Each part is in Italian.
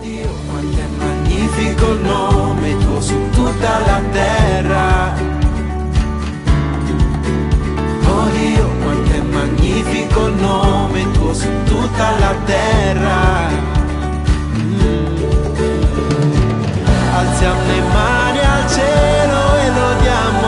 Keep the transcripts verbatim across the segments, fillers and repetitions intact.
Dio, quanto è magnifico il nome tuo su tutta la terra. Oh Dio, quanto è magnifico il nome tuo su tutta la terra. Mm. Alziamo le mani al cielo e lodiamo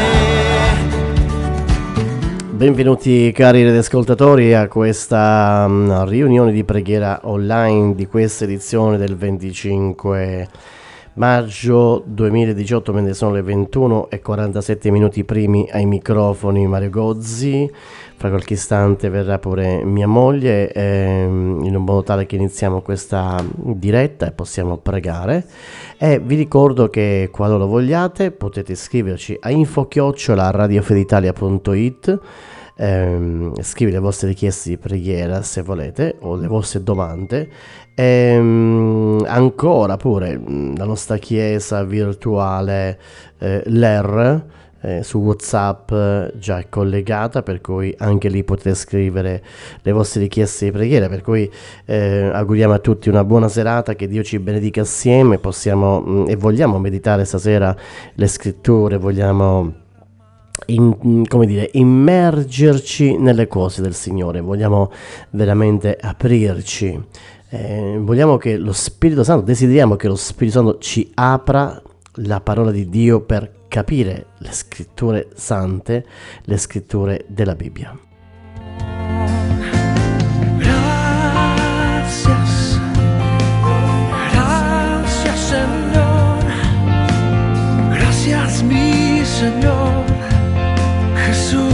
te. Benvenuti cari radioascoltatori a questa um, riunione di preghiera online di questa edizione del venticinque maggio duemiladiciotto, mentre sono le ventuno e quarantasette minuti primi ai microfoni Mario Gozzi. Fra qualche istante verrà pure mia moglie, ehm, in un modo tale che iniziamo questa diretta e possiamo pregare. E vi ricordo che qualora vogliate potete scriverci a info chiocciola radiofeditalia punto it. Ehm, scrivi le vostre richieste di preghiera se volete o le vostre domande. Ehm, ancora pure la nostra chiesa virtuale eh, l'E R eh, su WhatsApp eh, già è collegata, per cui anche lì potete scrivere le vostre richieste di preghiera, per cui eh, auguriamo a tutti una buona serata, che Dio ci benedica assieme. Possiamo mh, e vogliamo meditare stasera le scritture, vogliamo In, come dire, immergerci nelle cose del Signore, vogliamo veramente aprirci, eh, vogliamo che lo Spirito Santo, desideriamo che lo Spirito Santo ci apra la parola di Dio per capire le scritture sante, le scritture della Bibbia. Gracias, gracias Señor, gracias mi Señor. Jesús,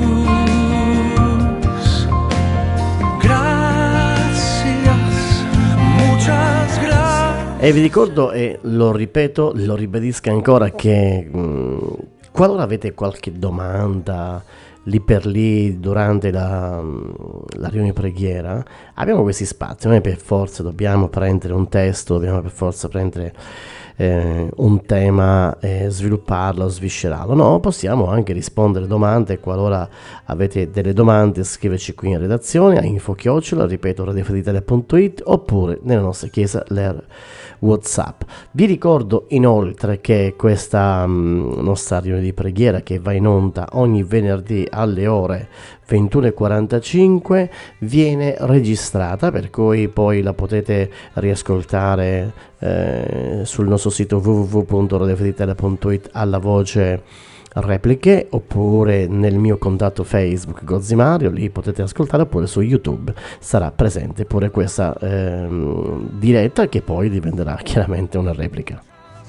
gracias, muchas gracias. E vi ricordo, e lo ripeto, lo ribadisco ancora, che mh, qualora avete qualche domanda lì per lì durante la, la riunione preghiera, abbiamo questi spazi, non è per forza dobbiamo prendere un testo, dobbiamo per forza prendere Eh, un tema e eh, svilupparlo, sviscerarlo. No, possiamo anche rispondere domande. Qualora avete delle domande, scriverci qui in redazione a info chiocciola, ripeto, radiofeditalia punto it, oppure nella nostra chiesa l'E R WhatsApp. Vi ricordo inoltre che questa mh, nostra riunione di preghiera, che va in onda ogni venerdì alle ore ventuno e quarantacinque, viene registrata, per cui poi la potete riascoltare eh, sul nostro sito w w w punto radiofeditalia punto it alla voce repliche, oppure nel mio contatto Facebook Gozzi Mario, lì potete ascoltare, oppure su YouTube sarà presente pure questa eh, diretta, che poi diventerà chiaramente una replica.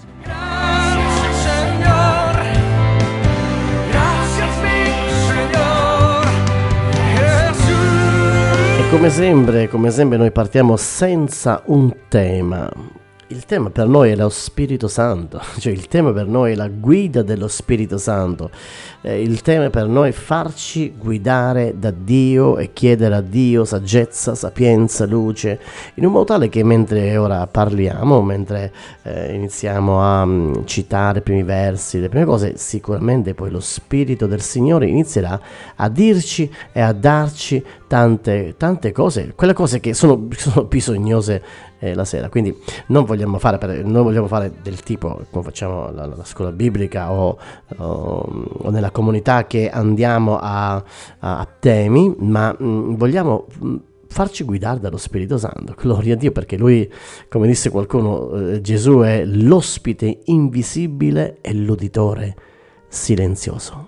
Come sempre, come sempre noi partiamo senza un tema. Il tema per noi è lo Spirito Santo, cioè il tema per noi è la guida dello Spirito Santo. Eh, il tema per noi è farci guidare da Dio e chiedere a Dio saggezza, sapienza, luce, in un modo tale che mentre ora parliamo, mentre eh, iniziamo a um, citare i primi versi, le prime cose, sicuramente poi lo Spirito del Signore inizierà a dirci e a darci tante, tante cose, quelle cose che sono, sono bisognose eh, la sera. Quindi non vogliamo fare per, non vogliamo fare del tipo come facciamo la, la scuola biblica o, o, o nella comunità, che andiamo a, a, a temi, ma mh, vogliamo mh, farci guidare dallo Spirito Santo. Gloria a Dio, perché lui, come disse qualcuno, eh, Gesù è l'ospite invisibile e l'uditore silenzioso.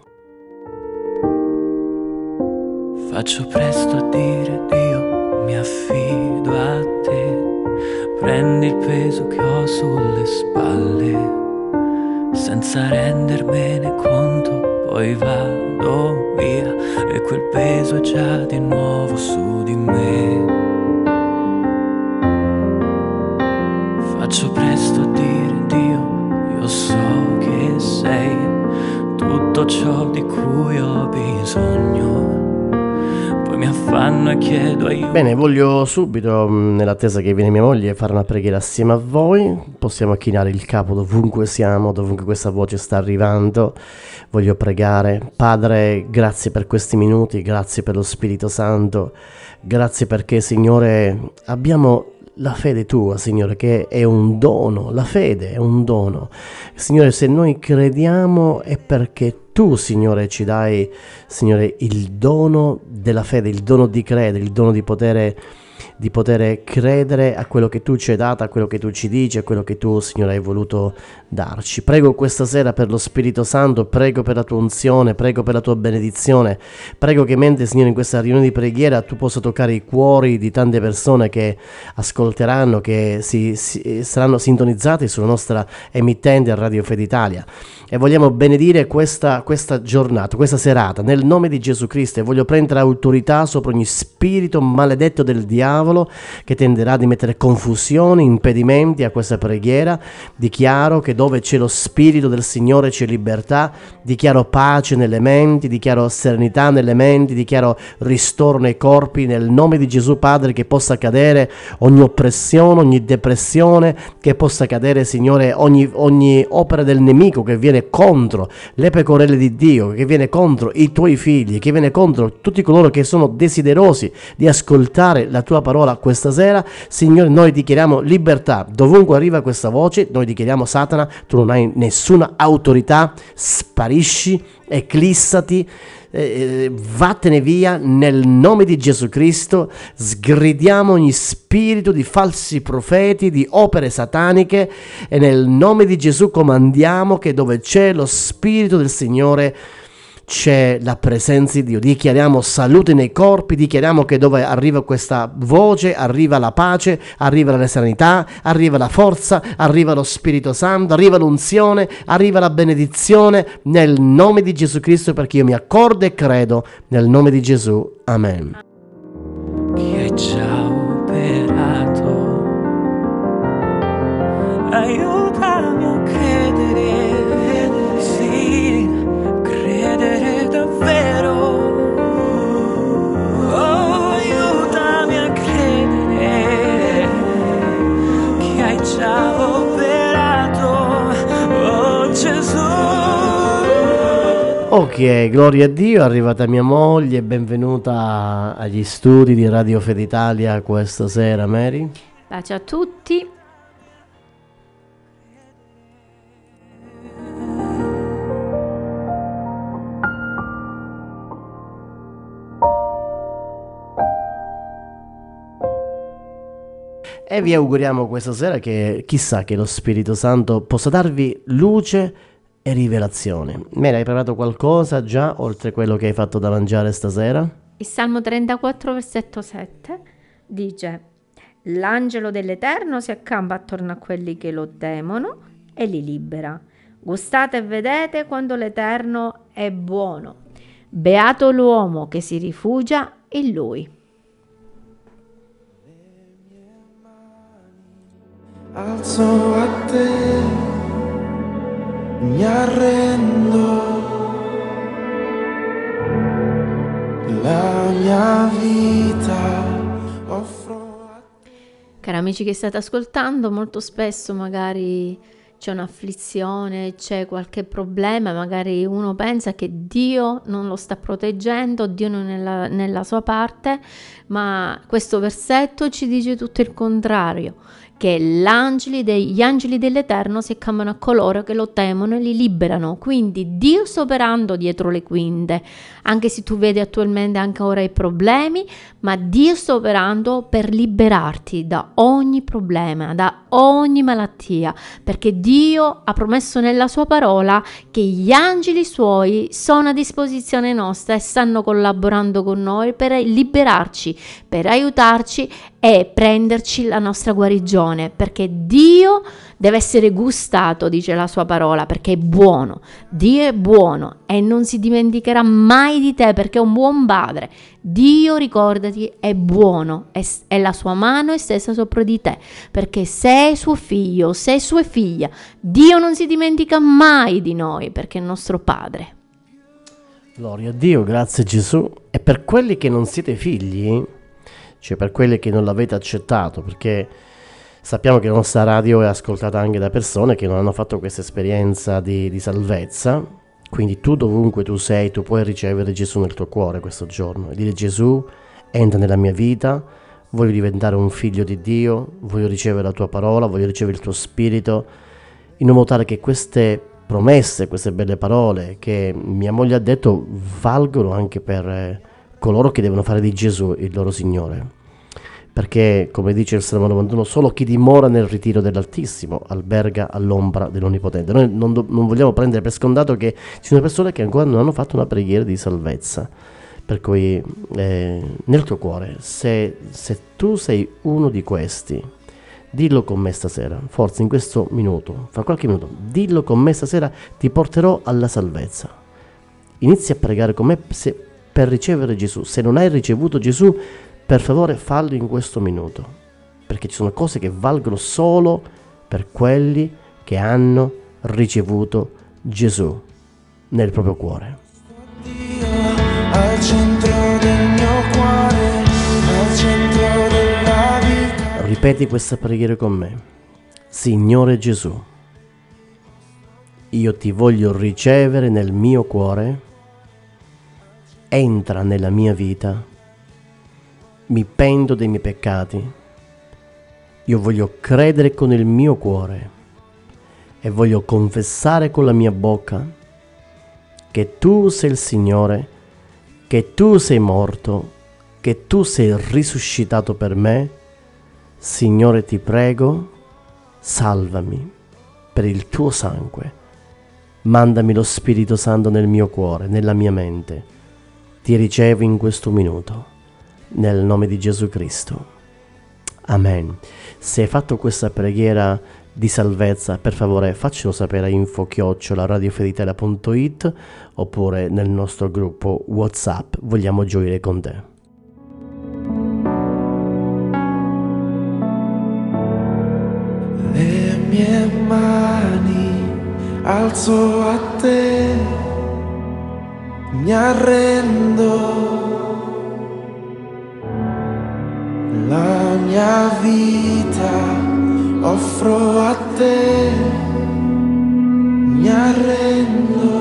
Faccio presto a dire Dio, mi affido a te, prendi il peso che ho sulle spalle, senza rendermene conto, poi vado via e quel peso è già di nuovo su di me. Faccio presto a dire Dio, io so che sei tutto ciò di cui ho bisogno, mi affanno e chiedo aiuto. Bene, voglio subito, nell'attesa che viene mia moglie, fare una preghiera assieme a voi. Possiamo chinare il capo dovunque siamo, dovunque questa voce sta arrivando. Voglio pregare. Padre, grazie per questi minuti, grazie per lo Spirito Santo, grazie perché, Signore, abbiamo la fede tua, Signore, che è un dono, la fede è un dono. Signore, se noi crediamo è perché tu, Signore, ci dai, Signore, il dono della fede, il dono di credere, il dono di poter, di poter credere a quello che tu ci hai dato, a quello che tu ci dici, a quello che tu, Signore, hai voluto darci. Prego questa sera per lo Spirito Santo, prego per la tua unzione, prego per la tua benedizione, prego che mentre, Signore, in questa riunione di preghiera tu possa toccare i cuori di tante persone che ascolteranno, che si, si, saranno sintonizzate sulla nostra emittente a Radio Fede Italia. E vogliamo benedire questa, questa giornata, questa serata, nel nome di Gesù Cristo, e voglio prendere autorità sopra ogni spirito maledetto del diavolo che tenderà di mettere confusione, impedimenti a questa preghiera. Dichiaro che dove c'è lo Spirito del Signore c'è libertà, dichiaro pace nelle menti, dichiaro serenità nelle menti, dichiaro ristoro nei corpi, nel nome di Gesù Padre, che possa cadere ogni oppressione, ogni depressione, che possa cadere, Signore, ogni, ogni opera del nemico che viene contro le pecorelle di Dio, che viene contro i tuoi figli, che viene contro tutti coloro che sono desiderosi di ascoltare la tua parola questa sera. Signore, noi dichiariamo libertà dovunque arriva questa voce. Noi dichiariamo: Satana, tu non hai nessuna autorità, sparisci, eclissati, eh, vattene via nel nome di Gesù Cristo. Sgridiamo ogni spirito di falsi profeti, di opere sataniche, e nel nome di Gesù comandiamo che dove c'è lo Spirito del Signore c'è la presenza di Dio. Dichiariamo salute nei corpi, dichiariamo che dove arriva questa voce arriva la pace, arriva la serenità, arriva la forza, arriva lo Spirito Santo, arriva l'unzione, arriva la benedizione nel nome di Gesù Cristo, perché io mi accordo e credo nel nome di Gesù. Amen. Chi è già operato, aiutami a credere, sì, credere davvero. Oh, aiutami a credere che hai già operato, oh Gesù. Ok, gloria a Dio, è arrivata mia moglie, benvenuta agli studi di Radio Fede Italia questa sera, Mary. Pace a tutti. E vi auguriamo questa sera che chissà che lo Spirito Santo possa darvi luce e rivelazione. Mary, hai preparato qualcosa già oltre quello che hai fatto da mangiare stasera? Il Salmo trentaquattro, versetto sette dice: l'angelo dell'Eterno si accampa attorno a quelli che lo temono e li libera. Gustate e vedete quando l'Eterno è buono. Beato l'uomo che si rifugia in Lui. Alzo a te, mi arrendo, la mia vita offro a te. Cari amici che state ascoltando, molto spesso magari c'è un'afflizione, c'è qualche problema, magari uno pensa che Dio non lo sta proteggendo, Dio non è nella, nella sua parte, ma questo versetto ci dice tutto il contrario, che gli angeli, dei, gli angeli dell'Eterno si accampano a coloro che lo temono e li liberano. Quindi Dio sta operando dietro le quinte, anche se tu vedi attualmente anche ora i problemi, ma Dio sta operando per liberarti da ogni problema, da ogni malattia, perché Dio ha promesso nella sua parola che gli angeli suoi sono a disposizione nostra e stanno collaborando con noi per liberarci, per aiutarci e prenderci la nostra guarigione, perché Dio deve essere gustato, dice la sua parola, perché è buono. Dio è buono e non si dimenticherà mai di te, perché è un buon padre. Dio, ricordati, è buono e la sua mano è stesa sopra di te, perché sei suo figlio, sei sua figlia. Dio non si dimentica mai di noi, perché è il nostro padre. Gloria a Dio, grazie Gesù. E per quelli che non siete figli, cioè per quelli che non l'avete accettato, perché sappiamo che la nostra radio è ascoltata anche da persone che non hanno fatto questa esperienza di, di salvezza, quindi tu dovunque tu sei, tu puoi ricevere Gesù nel tuo cuore questo giorno e dire: Gesù, entra nella mia vita, voglio diventare un figlio di Dio, voglio ricevere la tua parola, voglio ricevere il tuo spirito, in modo tale che queste promesse, queste belle parole che mia moglie ha detto valgono anche per eh, coloro che devono fare di Gesù il loro Signore. Perché, come dice il Salmo novantuno, solo chi dimora nel ritiro dell'Altissimo alberga all'ombra dell'Onnipotente. Noi non, do- non vogliamo prendere per scontato che ci sono persone che ancora non hanno fatto una preghiera di salvezza. Per cui eh, nel tuo cuore, se, se tu sei uno di questi, dillo con me stasera, forse in questo minuto, fra qualche minuto, dillo con me stasera, ti porterò alla salvezza. Inizia a pregare con me se, per ricevere Gesù. Se non hai ricevuto Gesù, per favore fallo in questo minuto, perché ci sono cose che valgono solo per quelli che hanno ricevuto Gesù nel proprio cuore. Dio al centro del mio cuore, al centro della vita. Ripeti questa preghiera con me. Signore Gesù, io ti voglio ricevere nel mio cuore, entra nella mia vita, mi pento dei miei peccati, io voglio credere con il mio cuore e voglio confessare con la mia bocca che tu sei il Signore, che tu sei morto, che tu sei risuscitato per me. Signore, ti prego, salvami per il tuo sangue, mandami lo Spirito Santo nel mio cuore, nella mia mente. Ti ricevo in questo minuto. Nel nome di Gesù Cristo. Amen. Se hai fatto questa preghiera di salvezza, per favore faccelo sapere a info chiocciola radiofeditela punto it oppure nel nostro gruppo WhatsApp. Vogliamo gioire con te. Le mie mani alzo a te, mi arrendo. La mia vita offro a te, mi arrendo.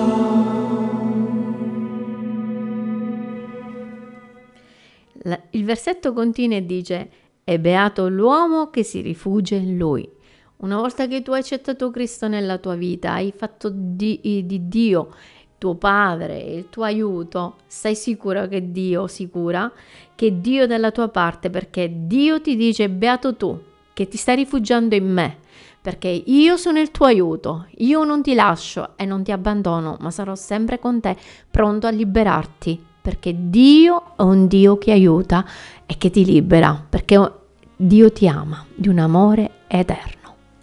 La- il versetto continua e dice: è beato l'uomo che si rifugia in lui. Una volta che tu hai accettato Cristo nella tua vita, hai fatto di, di Dio tuo padre, il tuo aiuto, stai sicuro che Dio, sicura che Dio è dalla tua parte, perché Dio ti dice: beato tu che ti stai rifugiando in me, perché io sono il tuo aiuto, io non ti lascio e non ti abbandono, ma sarò sempre con te, pronto a liberarti, perché Dio è un Dio che aiuta e che ti libera, perché Dio ti ama di un amore eterno.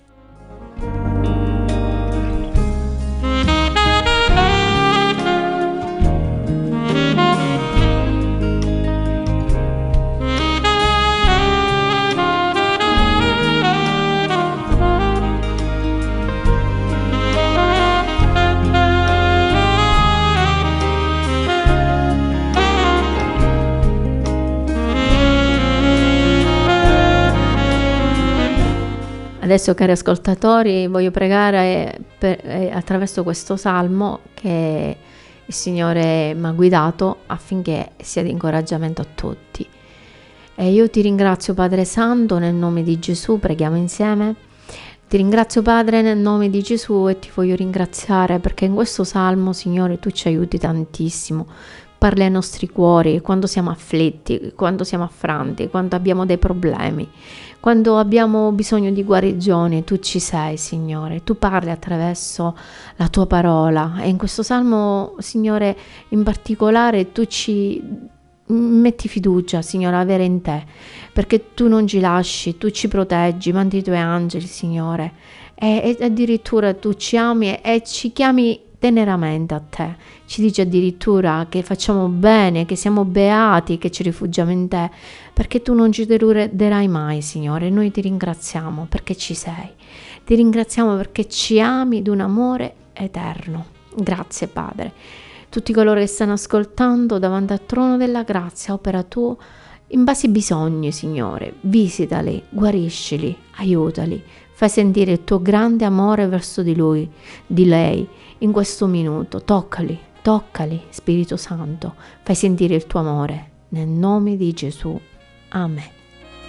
Adesso, cari ascoltatori, voglio pregare per, eh, attraverso questo salmo che il Signore mi ha guidato affinché sia di incoraggiamento a tutti. E io ti ringrazio, Padre Santo, nel nome di Gesù, preghiamo insieme. Ti ringrazio, Padre, nel nome di Gesù, e ti voglio ringraziare perché in questo salmo, Signore, tu ci aiuti tantissimo. Parli ai nostri cuori quando siamo afflitti, quando siamo affranti, quando abbiamo dei problemi, quando abbiamo bisogno di guarigione. Tu ci sei, Signore, tu parli attraverso la tua parola, e in questo salmo, Signore, in particolare tu ci metti fiducia, Signore, avere in te, perché tu non ci lasci, tu ci proteggi, mandi i tuoi angeli, Signore, e, e addirittura tu ci ami e, e ci chiami teneramente a te. Ci dice addirittura che facciamo bene, che siamo beati, che ci rifugiamo in te, perché tu non ci deluderai mai, Signore. Noi ti ringraziamo perché ci sei, ti ringraziamo perché ci ami d'un amore eterno. Grazie, Padre. Tutti coloro che stanno ascoltando davanti al trono della grazia, opera tu in base ai bisogni, Signore. Visitali, guariscili, aiutali, fai sentire il tuo grande amore verso di lui, di lei, in questo minuto. Toccali, toccali, Spirito Santo, fai sentire il tuo amore, nel nome di Gesù. Amen.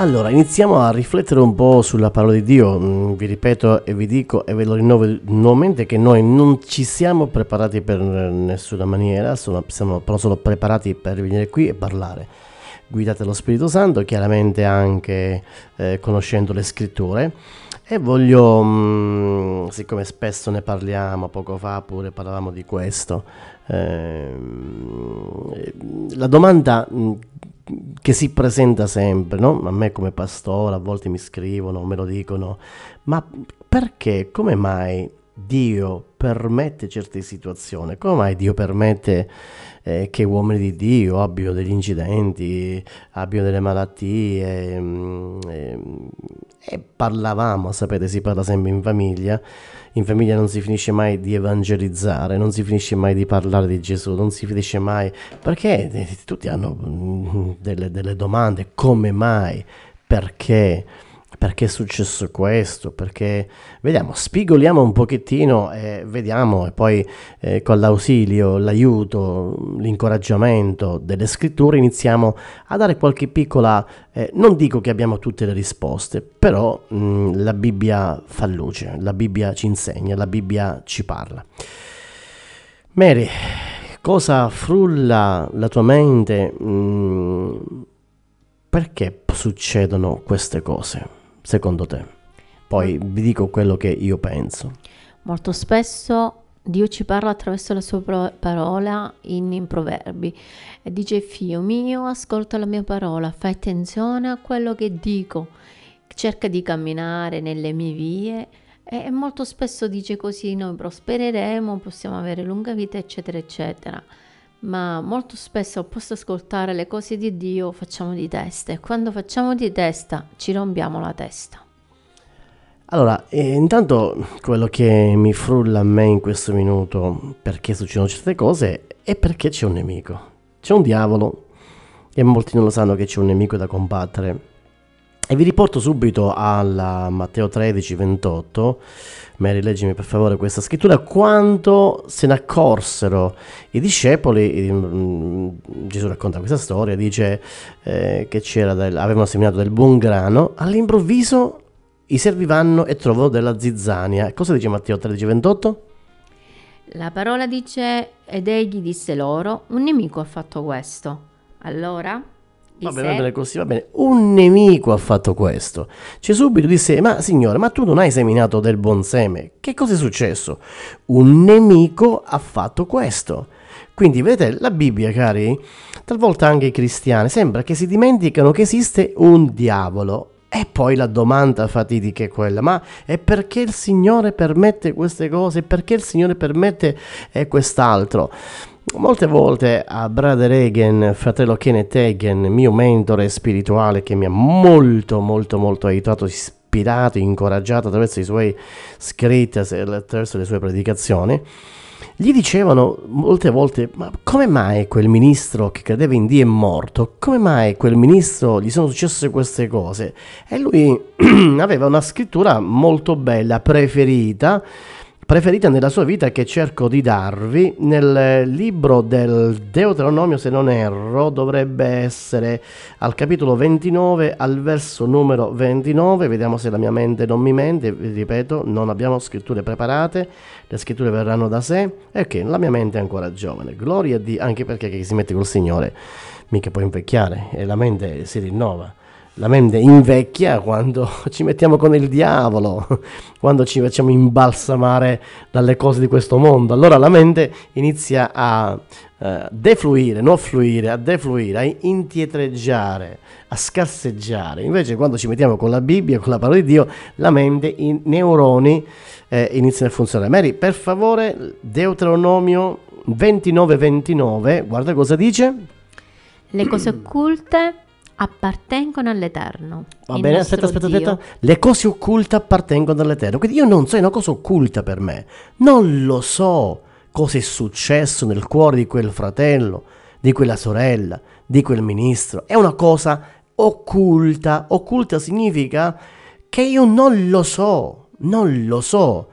Allora, iniziamo a riflettere un po' sulla parola di Dio. Mm, vi ripeto e vi dico e ve lo rinnovo nuovamente che noi non ci siamo preparati per nessuna maniera, sono, siamo però solo preparati per venire qui e parlare. Guidate lo Spirito Santo, chiaramente anche eh, conoscendo le scritture. E voglio, mh, siccome spesso ne parliamo, poco fa pure parlavamo di questo, ehm, la domanda mh, che si presenta sempre, no? A me come pastore, a volte mi scrivono, me lo dicono, ma perché, come mai Dio permette certe situazioni? Come mai Dio permette eh, che uomini di Dio abbiano degli incidenti, abbiano delle malattie? mh, E, e parlavamo, sapete, si parla sempre in famiglia. In famiglia non si finisce mai di evangelizzare, non si finisce mai di parlare di Gesù, non si finisce mai, perché eh, tutti hanno mm, delle, delle domande, come mai, perché, perché è successo questo, perché, vediamo, spigoliamo un pochettino e vediamo, e poi eh, con l'ausilio, l'aiuto, l'incoraggiamento delle scritture iniziamo a dare qualche piccola, eh, non dico che abbiamo tutte le risposte, però mh, la Bibbia fa luce, la Bibbia ci insegna, la Bibbia ci parla. Mary, cosa frulla la tua mente? Mh, perché succedono queste cose, secondo te? Poi vi dico quello che io penso. Molto spesso Dio ci parla attraverso la sua pro- parola in, in proverbi e dice: figlio mio, ascolta la mia parola, fai attenzione a quello che dico, cerca di camminare nelle mie vie, e, e molto spesso dice così noi prospereremo, possiamo avere lunga vita, eccetera eccetera. Ma molto spesso al posto di ascoltare le cose di Dio facciamo di testa, e quando facciamo di testa ci rompiamo la testa. Allora, eh, intanto quello che mi frulla a me in questo minuto, perché succedono certe cose, è perché c'è un nemico. C'è un diavolo, e molti non lo sanno che c'è un nemico da combattere. E vi riporto subito alla Matteo tredici ventotto. Mary, leggimi per favore questa scrittura. Quando se ne accorsero i discepoli, Gesù racconta questa storia, dice eh, che c'era del, avevano seminato del buon grano, all'improvviso i servi vanno e trovano della zizzania. Cosa dice Matteo tredici ventotto? La parola dice: ed egli disse loro, un nemico ha fatto questo. Allora Va bene, va bene così, va bene. Un nemico ha fatto questo. Cioè subito disse: ma signore, ma tu non hai seminato del buon seme? Che cosa è successo? Un nemico ha fatto questo. Quindi vedete, la Bibbia, cari, talvolta anche i cristiani, sembra che si dimenticano che esiste un diavolo. E poi la domanda fatidica è quella: ma è perché il Signore permette queste cose? Perché il Signore permette eh, quest'altro? Molte volte a Brother Hagin, fratello Kenneth Hagin, mio mentore spirituale, che mi ha molto molto molto aiutato, ispirato, incoraggiato attraverso i suoi scritti, attraverso le sue predicazioni, gli dicevano molte volte: ma come mai quel ministro che credeva in Dio è morto? Come mai quel ministro gli sono successe queste cose? E lui aveva una scrittura molto bella, preferita, preferita nella sua vita, che cerco di darvi nel libro del Deuteronomio, se non erro, dovrebbe essere al capitolo ventinove, al verso numero ventinove. Vediamo se la mia mente non mi mente. Vi ripeto, non abbiamo scritture preparate, le scritture verranno da sé, e ok, la mia mente è ancora giovane, gloria a Dio, anche perché chi si mette col Signore mica può invecchiare, e la mente si rinnova. La mente invecchia quando ci mettiamo con il diavolo, quando ci facciamo imbalsamare dalle cose di questo mondo. Allora la mente inizia a uh, defluire, non fluire, a defluire, a indietreggiare, a scarseggiare. Invece quando ci mettiamo con la Bibbia, con la parola di Dio, la mente, i neuroni eh, iniziano a funzionare. Mary, per favore, Deuteronomio ventinove ventinove, guarda cosa dice. Le cose occulte appartengono all'Eterno. Va bene, aspetta, aspetta, Dio. aspetta. Le cose occulte appartengono all'Eterno. Quindi io non so, è una cosa occulta per me. Non lo so cosa è successo nel cuore di quel fratello, di quella sorella, di quel ministro. È una cosa occulta. Occulta significa che io non lo so, non lo so.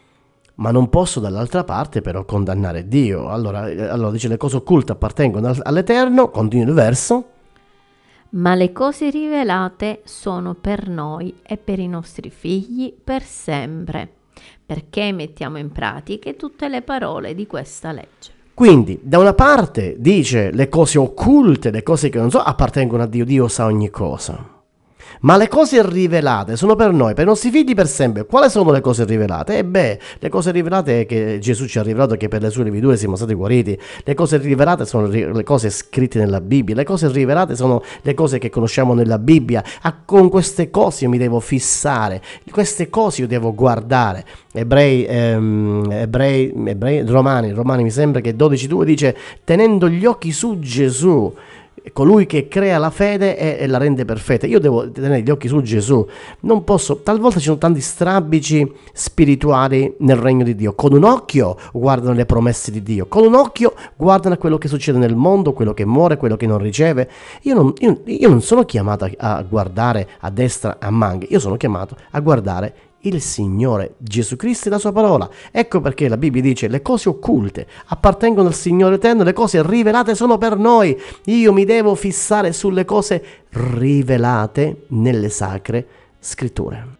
Ma non posso dall'altra parte però condannare Dio. Allora, allora dice: le cose occulte appartengono all'Eterno. Continua il verso. ma le cose rivelate sono per noi e per i nostri figli per sempre, perché mettiamo in pratica tutte le parole di questa legge. Quindi, da una parte dice le cose occulte, le cose che non so, appartengono a Dio, Dio sa ogni cosa. Ma le cose rivelate sono per noi, per i nostri figli per sempre. Quali sono le cose rivelate? E beh, le cose rivelate è che Gesù ci ha rivelato che per le sue lividure siamo stati guariti. Le cose rivelate sono le cose scritte nella Bibbia. Le cose rivelate sono le cose che conosciamo nella Bibbia. Ah, con queste cose io mi devo fissare, queste cose io devo guardare. Ebrei, ehm, ebrei, ebrei Romani, Romani mi sembra che dodici due dice: tenendo gli occhi su Gesù, colui che crea la fede e, e la rende perfetta. Io devo tenere gli occhi su Gesù, non posso, talvolta ci sono tanti strabici spirituali nel regno di Dio. Con un occhio guardano le promesse di Dio, con un occhio guardano a quello che succede nel mondo, quello che muore, quello che non riceve. Io non, io, io non sono chiamato a, a guardare a destra, a manca, io sono chiamato a guardare il Signore Gesù Cristo e la sua parola. Ecco perché la Bibbia dice: le cose occulte appartengono al Signore eterno, le cose rivelate sono per noi. Io mi devo fissare sulle cose rivelate nelle sacre scritture.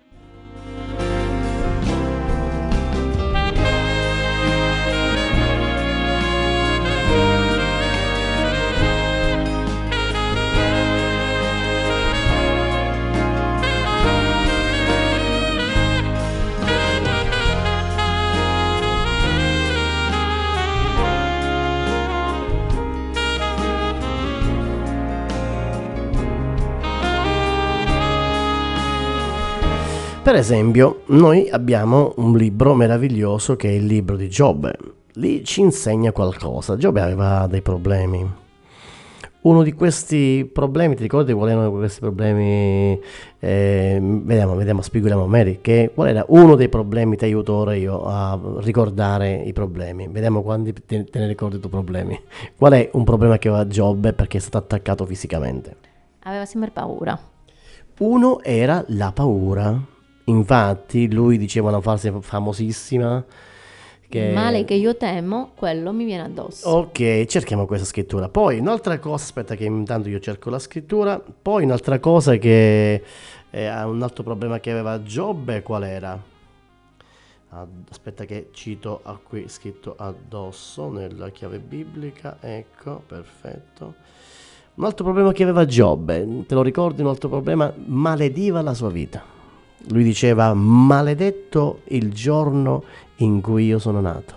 Per esempio, noi abbiamo un libro meraviglioso che è il libro di Giobbe. Lì ci insegna qualcosa. Giobbe aveva dei problemi. Uno di questi problemi, ti ricordi quali erano questi problemi? Eh, vediamo, vediamo, spieghiamo Mary, che qual era uno dei problemi, ti aiuto ora io a ricordare i problemi. Vediamo quanti te, te ne ricordi i tuoi problemi. Qual è un problema che aveva Giobbe perché è stato attaccato fisicamente? Aveva sempre paura. Uno era la paura. Infatti lui diceva una frase famosissima che... Il male che io temo, quello mi viene addosso. Ok, cerchiamo questa scrittura. Poi un'altra cosa, aspetta che intanto io cerco la scrittura. Poi un'altra cosa che... Eh, un altro problema che aveva Giobbe, qual era? Aspetta che cito a qui scritto addosso nella chiave biblica. Ecco, perfetto. Un altro problema che aveva Giobbe, te lo ricordi? Un altro problema? Malediva la sua vita. Lui diceva: maledetto il giorno in cui io sono nato.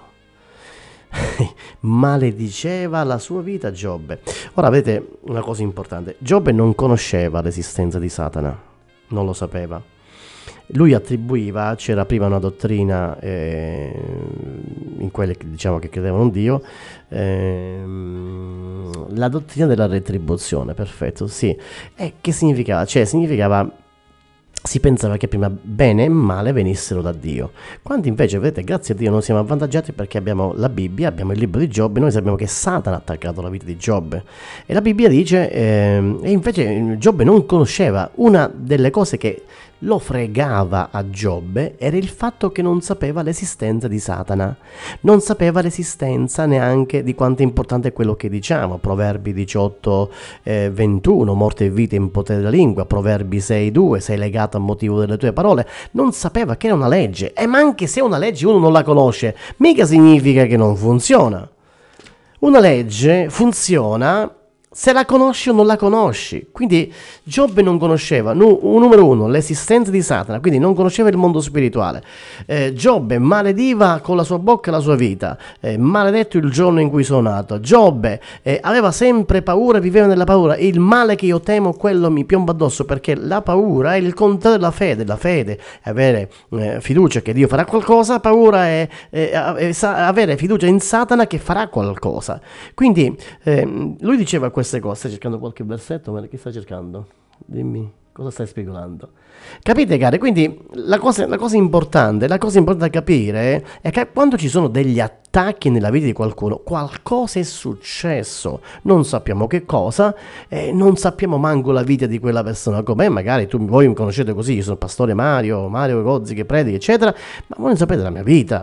Malediceva la sua vita Giobbe. Ora vedete una cosa importante: Giobbe non conosceva l'esistenza di Satana, non lo sapeva. Lui attribuiva, c'era prima una dottrina eh, in quelle che diciamo che credevano in Dio, eh, la dottrina della retribuzione, perfetto, sì. E che significava? Cioè significava, si pensava che prima bene e male venissero da Dio, quando invece, vedete, grazie a Dio noi siamo avvantaggiati perché abbiamo la Bibbia, abbiamo il libro di Giobbe, noi sappiamo che Satana ha attaccato la vita di Giobbe e la Bibbia dice, eh, e invece Giobbe non conosceva. Una delle cose che lo fregava a Giobbe era il fatto che non sapeva l'esistenza di Satana, non sapeva l'esistenza neanche di quanto è importante quello che diciamo. Proverbi diciotto ventuno, morte e vita in potere della lingua. Proverbi sei due, sei legato a motivo delle tue parole. Non sapeva che era una legge, e ma anche se una legge uno non la conosce mica significa che non funziona. Una legge funziona se la conosci o non la conosci. Quindi Giobbe non conosceva, nu, numero uno, l'esistenza di Satana, quindi non conosceva il mondo spirituale. eh, Giobbe malediva con la sua bocca la sua vita, eh, maledetto il giorno in cui sono nato. Giobbe eh, aveva sempre paura, viveva nella paura. Il male che io temo, quello mi piomba addosso, perché la paura è il contrario della fede. La fede è avere eh, fiducia che Dio farà qualcosa, paura è, è, è, è avere fiducia in Satana che farà qualcosa. Quindi eh, lui diceva queste cose. Stai cercando qualche versetto? Ma che stai cercando? Dimmi, cosa stai speculando? Capite, cari? Quindi la cosa, la cosa importante, la cosa importante da capire è che quando ci sono degli attacchi nella vita di qualcuno, qualcosa è successo, non sappiamo che cosa, eh, non sappiamo manco la vita di quella persona. Come magari tu, voi mi conoscete così, io sono pastore Mario, Mario Gozzi che predica, eccetera, ma voi non sapete la mia vita.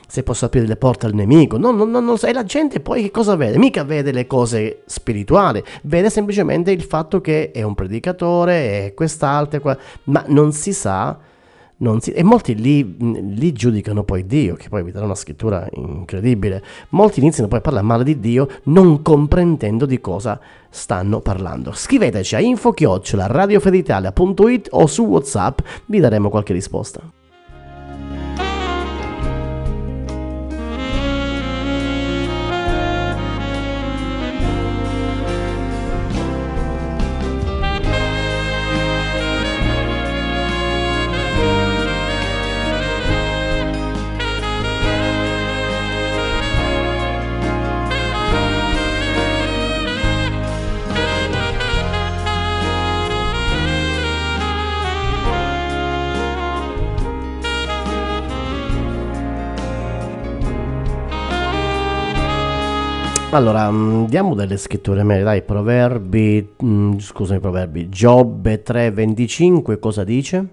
se posso aprire le porte al nemico. No, no, no, no. E la gente poi che cosa vede? Mica vede le cose spirituali, vede semplicemente il fatto che è un predicatore, è quest'altro, qua, ma non si sa. Non si, e molti lì, lì giudicano poi Dio, che poi vi darà una scrittura incredibile. Molti iniziano poi a parlare male di Dio non comprendendo di cosa stanno parlando. Scriveteci a info chiocciola radiofeditalia punto it o su WhatsApp, vi daremo qualche risposta. Allora, mh, diamo delle scritture meglio, dai, Proverbi, mh, scusami, Proverbi, Giobbe tre venticinque, cosa dice?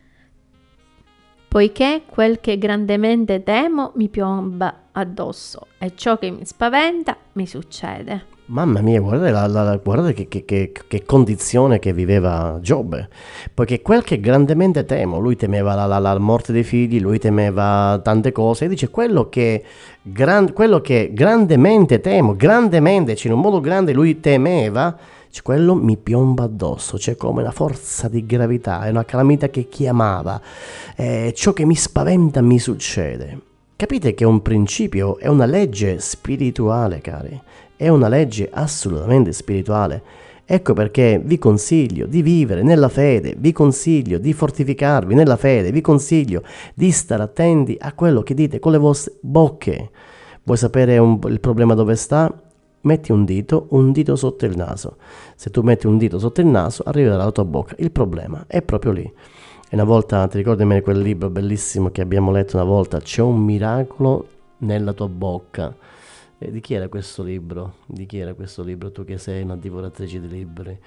Poiché quel che grandemente temo mi piomba addosso e ciò che mi spaventa mi succede. Mamma mia, guardate, la, la, la- guardate che, che- che- che condizione che viveva Giobbe, poiché quel che grandemente temo, lui temeva la, la- la morte dei figli, lui temeva tante cose, e dice quello che, gran- quello che grandemente temo, grandemente, cioè in un modo grande lui temeva, cioè, quello mi piomba addosso, c'è come una forza di gravità, è una calamità che chiamava, eh, ciò che mi spaventa mi succede. Capite che è un principio, è una legge spirituale, cari. È una legge assolutamente spirituale. Ecco perché vi consiglio di vivere nella fede, vi consiglio di fortificarvi nella fede, vi consiglio di stare attenti a quello che dite con le vostre bocche. Vuoi sapere un- il problema dove sta? Metti un dito, un dito sotto il naso. Se tu metti un dito sotto il naso, arriva dalla tua bocca. Il problema è proprio lì. E una volta, ti ricordi me quel libro bellissimo che abbiamo letto una volta? C'è un miracolo nella tua bocca. E di chi era questo libro? Di chi era questo libro? Tu che sei una divoratrice di libri.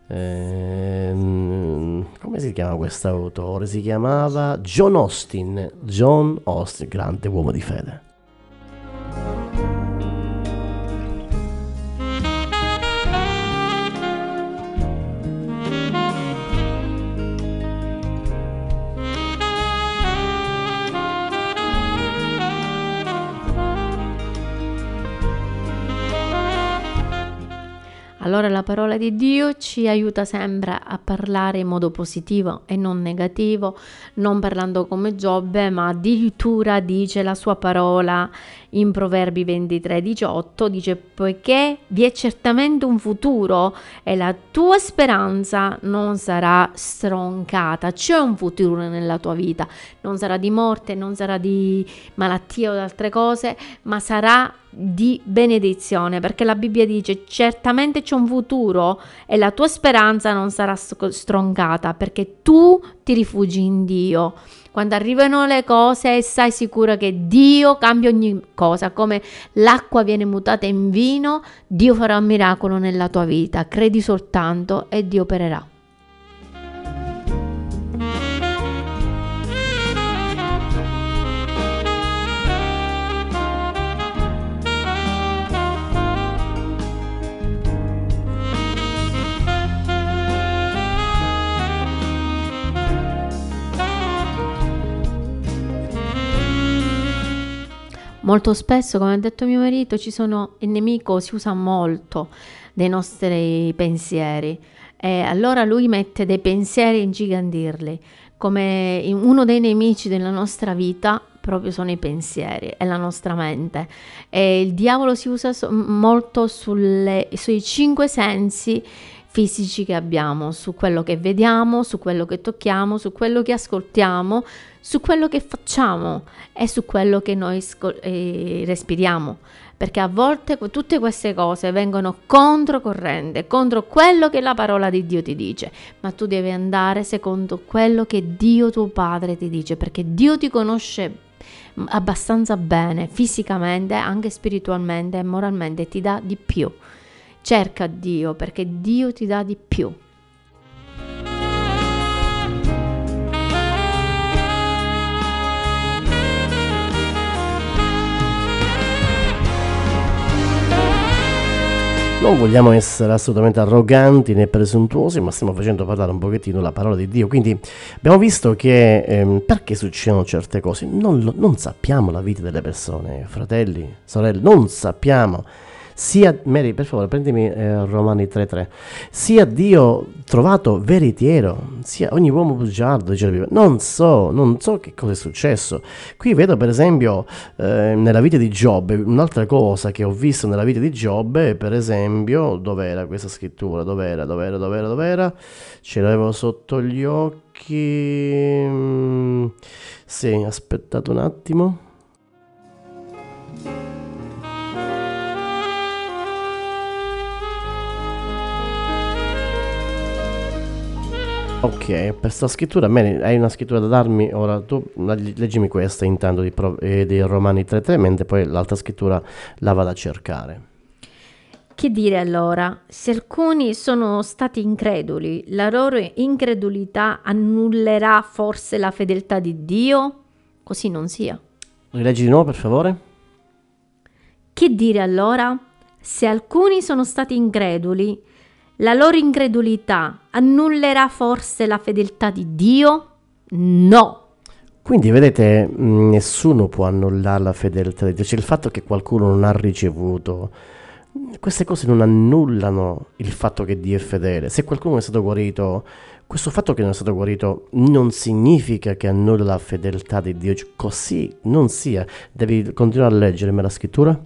Ehm, come si chiama questo autore? Si chiamava John Austin. John Austin, grande uomo di fede. Allora la parola di Dio ci aiuta sempre a parlare in modo positivo e non negativo, non parlando come Giobbe, ma addirittura dice la sua parola in Proverbi ventitré diciotto, dice: poiché vi è certamente un futuro e la tua speranza non sarà stroncata. C'è un futuro nella tua vita, non sarà di morte, non sarà di malattia o di altre cose, ma sarà di benedizione, perché la Bibbia dice certamente c'è un futuro e la tua speranza non sarà stroncata, perché tu ti rifugi in Dio. Quando arrivano le cose stai sicura che Dio cambia ogni cosa, come l'acqua viene mutata in vino, Dio farà un miracolo nella tua vita, credi soltanto e Dio opererà. Molto spesso, come ha detto mio marito, ci sono, il nemico si usa molto dei nostri pensieri e allora lui mette dei pensieri a ingigandirli. Come uno dei nemici della nostra vita proprio sono i pensieri e la nostra mente, e il diavolo si usa so- molto sulle, sui cinque sensi fisici che abbiamo, su quello che vediamo, su quello che tocchiamo, su quello che ascoltiamo, su quello che facciamo e su quello che noi scol- eh, respiriamo, perché a volte tutte queste cose vengono controcorrente, contro quello che la parola di Dio ti dice, ma tu devi andare secondo quello che Dio tuo Padre ti dice, perché Dio ti conosce abbastanza bene, fisicamente, anche spiritualmente e moralmente, e ti dà di più. Cerca Dio, perché Dio ti dà di più. Non vogliamo essere assolutamente arroganti né presuntuosi, ma stiamo facendo parlare un pochettino la parola di Dio. Quindi abbiamo visto che ehm, perché succedono certe cose, non, lo, non sappiamo la vita delle persone, fratelli, sorelle, non sappiamo. Sia, Mary, per favore, prendimi eh, Romani tre tre. Sia Dio trovato veritiero, sia ogni uomo bugiardo, dice la Bibbia. Non so, non so che cosa è successo. Qui vedo, per esempio, eh, nella vita di Giobbe, un'altra cosa che ho visto nella vita di Giobbe, per esempio, dov'era questa scrittura? Dov'era, dov'era, dov'era, dov'era? Ce l'avevo sotto gli occhi. Mm, sì, aspettate un attimo. Ok, per sta scrittura, bene, hai una scrittura da darmi, ora tu leggimi questa intanto di, Pro, eh, di Romani tre tre, mentre poi l'altra scrittura la vado a cercare. Che dire allora? Se alcuni sono stati increduli, la loro incredulità annullerà forse la fedeltà di Dio? Così non sia. Rileggi di nuovo, per favore. Che dire allora? Se alcuni sono stati increduli, la loro incredulità annullerà forse la fedeltà di Dio? No. Quindi vedete, nessuno può annullare la fedeltà di Dio. Cioè il fatto che qualcuno non ha ricevuto, queste cose non annullano il fatto che Dio è fedele. Se qualcuno è stato guarito, questo fatto che non è stato guarito non significa che annulla la fedeltà di Dio. Cioè, così non sia. Devi continuare a leggermi la scrittura.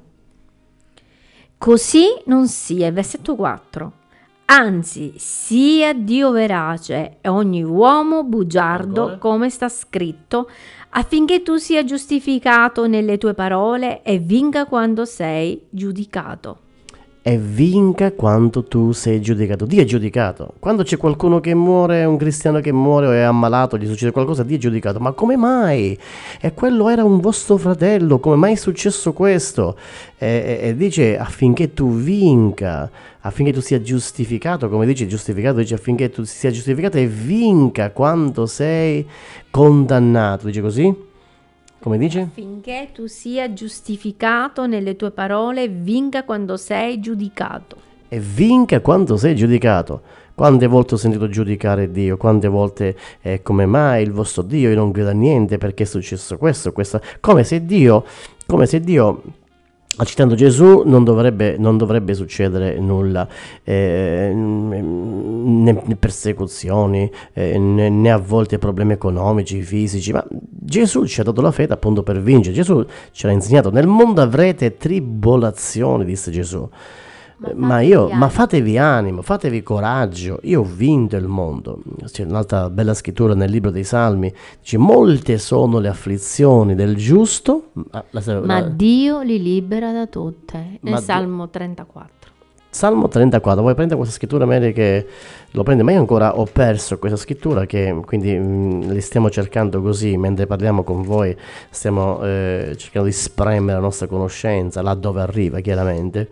Così non sia, versetto quattro. Anzi, sia Dio verace e ogni uomo bugiardo, Ancora? come sta scritto, affinché tu sia giustificato nelle tue parole e vinca quando sei giudicato. E vinca quando tu sei giudicato. Dio è giudicato. Quando c'è qualcuno che muore, un cristiano che muore o è ammalato, gli succede qualcosa, Dio è giudicato. Ma come mai? E quello era un vostro fratello, come mai è successo questo? E, e, e dice affinché tu vinca, affinché tu sia giustificato, come dice giustificato, dice affinché tu sia giustificato e vinca quando sei condannato. Dice così? Come dice? Affinché tu sia giustificato nelle tue parole, vinca quando sei giudicato. E vinca quando sei giudicato. Quante volte ho sentito giudicare Dio? Quante volte eh, come mai il vostro Dio, io non credo a niente perché è successo questo, questo. Come se Dio, come se Dio, citando Gesù, non dovrebbe, non dovrebbe succedere nulla, eh, né, né persecuzioni, eh, né, né a volte problemi economici, fisici, ma Gesù ci ha dato la fede appunto per vincere. Gesù ci ha insegnato: nel mondo avrete tribolazioni, disse Gesù. Ma, ma io, ma fatevi animo, fatevi coraggio, io ho vinto il mondo. C'è un'altra bella scrittura nel libro dei Salmi, dice: molte sono le afflizioni del giusto, ma, la, ma la, Dio li libera da tutte, nel Salmo trentaquattro. Salmo trentaquattro, vuoi prendere questa scrittura meglio che lo prende? Ma io ancora ho perso questa scrittura, che quindi mh, li stiamo cercando così, mentre parliamo con voi stiamo eh, cercando di spremere la nostra conoscenza là dove arriva, chiaramente.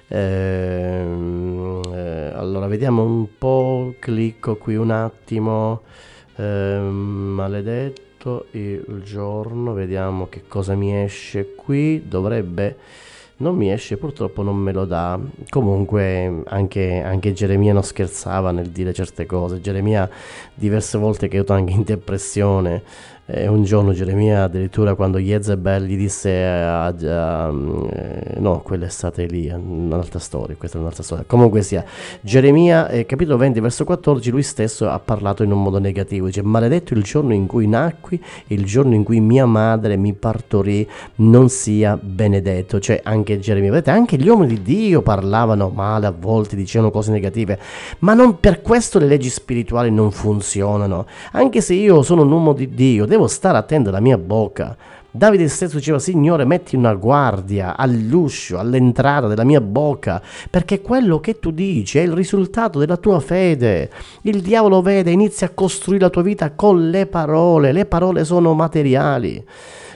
Eh, eh, allora vediamo un po', clicco qui un attimo, eh, maledetto il giorno, vediamo che cosa mi esce qui, dovrebbe... Non mi esce, purtroppo non me lo dà. Comunque anche, anche Geremia non scherzava nel dire certe cose. Geremia diverse volte che è anche in depressione. Eh, un giorno Geremia addirittura, quando Jezebel gli disse a, a, a, eh, no, quella è stata Elia, un'altra storia, questa è un'altra storia. Comunque sia, Geremia eh, capitolo venti verso quattordici, lui stesso ha parlato in un modo negativo, dice: maledetto il giorno in cui nacqui, il giorno in cui mia madre mi partorì, non sia benedetto. Cioè anche Geremia, vedete, anche gli uomini di Dio parlavano male a volte, dicevano cose negative, ma non per questo le leggi spirituali non funzionano. Anche se io sono un uomo di Dio, devo stare attento alla mia bocca. Davide stesso diceva: Signore, metti una guardia all'uscio, all'entrata della mia bocca, perché quello che tu dici è il risultato della tua fede. Il diavolo vede, inizia a costruire la tua vita con le parole. Le parole sono materiali.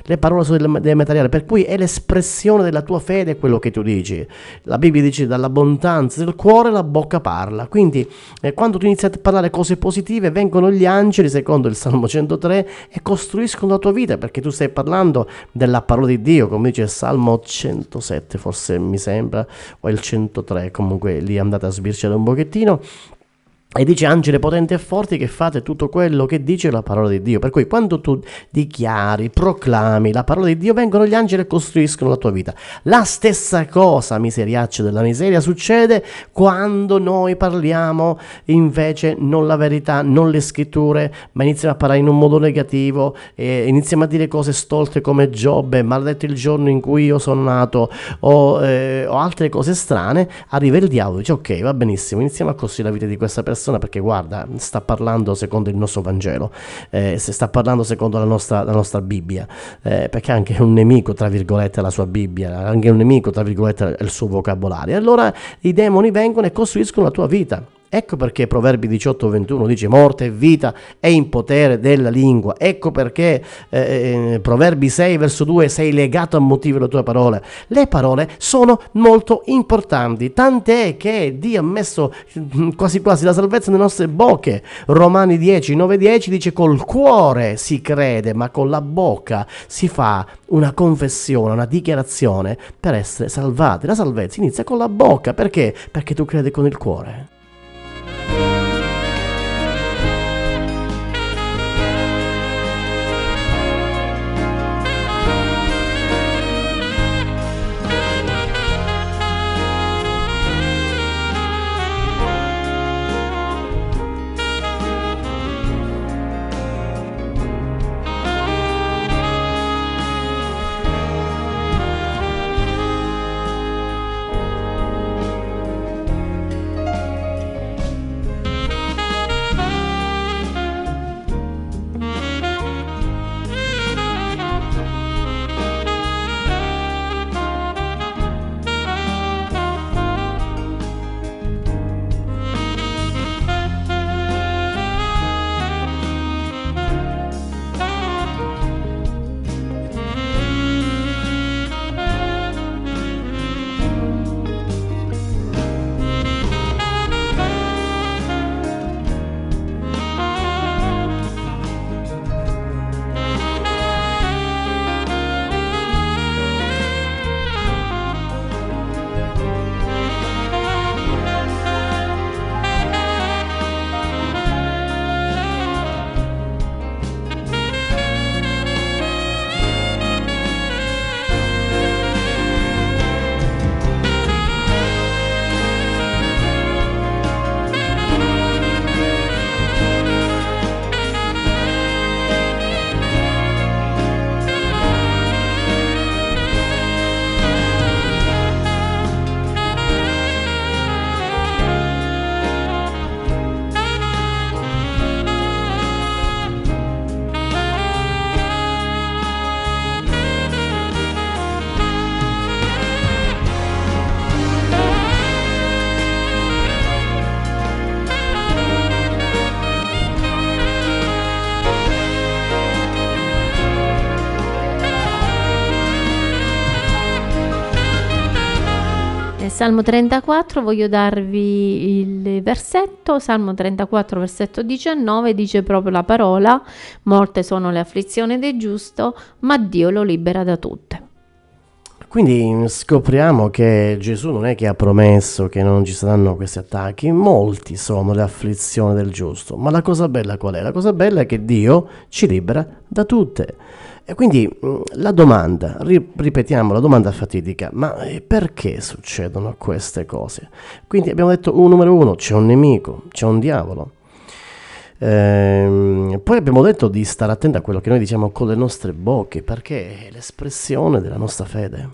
le parole sono del, del materiale, per cui è l'espressione della tua fede quello che tu dici. La Bibbia dice dall'abbondanza del cuore la bocca parla, quindi eh, quando tu inizi a parlare cose positive vengono gli angeli, secondo il Salmo centotré, e costruiscono la tua vita, perché tu stai parlando della parola di Dio, come dice il Salmo centosette, forse mi sembra, o il centotré, comunque lì andate a sbirciare un pochettino. E dice: angeli potenti e forti, che fate tutto quello che dice la parola di Dio. Per cui quando tu dichiari, proclami la parola di Dio, vengono gli angeli e costruiscono la tua vita. La stessa cosa, miseriaccio della miseria, succede quando noi parliamo invece non la verità, non le scritture, ma iniziamo a parlare in un modo negativo, e iniziamo a dire cose stolte come Giobbe, maledetto il giorno in cui io sono nato, o, eh, o altre cose strane. Arriva il diavolo e dice: ok, va benissimo, iniziamo a costruire la vita di questa persona, perché guarda, sta parlando secondo il nostro Vangelo, eh, se sta parlando secondo la nostra, la nostra Bibbia, eh, perché anche un nemico, tra virgolette, la sua Bibbia, anche un nemico, tra virgolette, il suo vocabolario. Allora i demoni vengono e costruiscono la tua vita. Ecco perché Proverbi diciotto ventuno dice: morte e vita è in potere della lingua. Ecco perché eh, Proverbi sei verso due: sei legato a motivo delle tue parole. Le parole sono molto importanti, tant'è che Dio ha messo quasi quasi la salvezza nelle nostre bocche. Romani dieci nove dieci dice: col cuore si crede, ma con la bocca si fa una confessione, una dichiarazione per essere salvati. La salvezza inizia con la bocca. Perché? Perché tu credi con il cuore. Salmo trentaquattro, voglio darvi il versetto. Salmo trentaquattro, versetto diciannove, dice proprio la parola: molte sono le afflizioni del giusto, ma Dio lo libera da tutte. Quindi scopriamo che Gesù non è che ha promesso che non ci saranno questi attacchi. Molti sono le afflizioni del giusto, ma la cosa bella qual è? La cosa bella è che Dio ci libera da tutte. E quindi la domanda, ripetiamo la domanda fatidica: ma perché succedono queste cose? Quindi abbiamo detto, un numero uno, c'è un nemico, c'è un diavolo. Ehm, poi abbiamo detto di stare attenti a quello che noi diciamo con le nostre bocche, perché è l'espressione della nostra fede.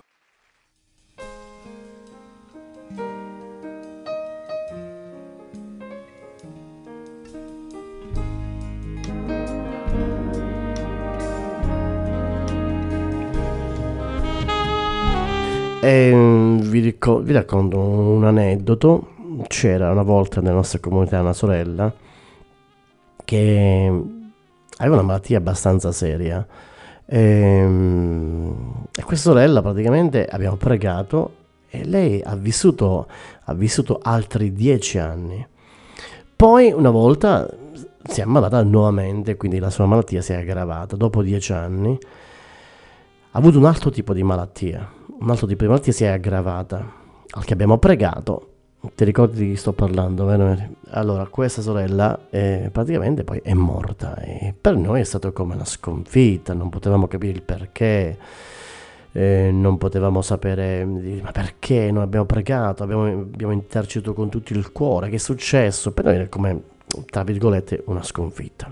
E vi, ricco- vi racconto un aneddoto. C'era una volta nella nostra comunità una sorella che aveva una malattia abbastanza seria E, e questa sorella praticamente abbiamo pregato e lei ha vissuto, ha vissuto altri dieci anni. Poi una volta si è ammalata nuovamente, quindi la sua malattia si è aggravata. Dopo dieci anni ha avuto un altro tipo di malattia, un altro tipo di malattia si è aggravata, al che abbiamo pregato. Ti ricordi di chi sto parlando, vero? Allora, questa sorella eh, praticamente poi è morta e per noi è stato come una sconfitta, non potevamo capire il perché, eh, non potevamo sapere ma perché, noi abbiamo pregato, abbiamo, abbiamo intercettato con tutto il cuore, che è successo? Per noi è come, tra virgolette, una sconfitta.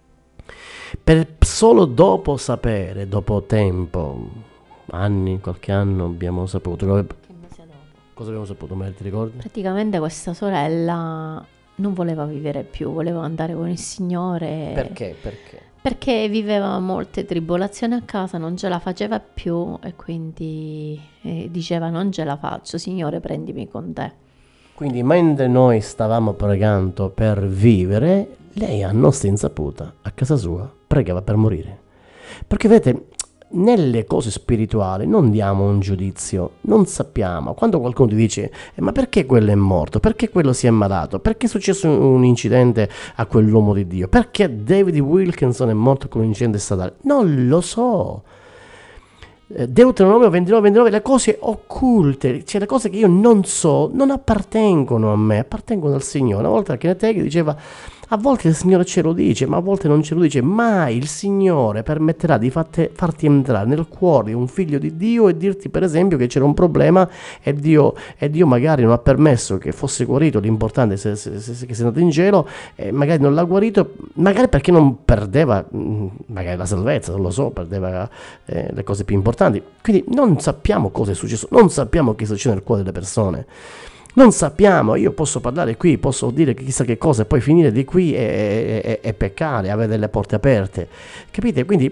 Per solo dopo sapere, dopo tempo, anni, qualche anno, abbiamo saputo. Cosa abbiamo saputo, Mary, ti ricordi? Praticamente questa sorella non voleva vivere più, voleva andare con il Signore. Perché? Perché? Perché viveva molte tribolazioni a casa, non ce la faceva più e quindi eh, diceva non ce la faccio, Signore prendimi con te. Quindi mentre noi stavamo pregando per vivere, lei a nostra insaputa, a casa sua, pregava per morire. Perché vedete, nelle cose spirituali non diamo un giudizio, non sappiamo. Quando qualcuno ti dice eh, ma perché quello è morto, perché quello si è ammalato, perché è successo un incidente a quell'uomo di Dio, perché David Wilkinson è morto con un incidente stradale, non lo so. Deuteronomio ventinove ventinove, le cose occulte, cioè le cose che io non so, non appartengono a me, appartengono al Signore. Una volta che Kenetech diceva, a volte il Signore ce lo dice, ma a volte non ce lo dice, mai il Signore permetterà di fatte, farti entrare nel cuore di un figlio di Dio e dirti per esempio che c'era un problema e Dio, e Dio magari non ha permesso che fosse guarito, l'importante è se, se, se, che sia andato in cielo, e magari non l'ha guarito, magari perché non perdeva magari la salvezza, non lo so, perdeva eh, le cose più importanti. Quindi non sappiamo cosa è successo, non sappiamo che succede nel cuore delle persone. Non sappiamo, io posso parlare qui, posso dire chissà che cosa e poi finire di qui e, e, e peccare, avere delle porte aperte, capite? Quindi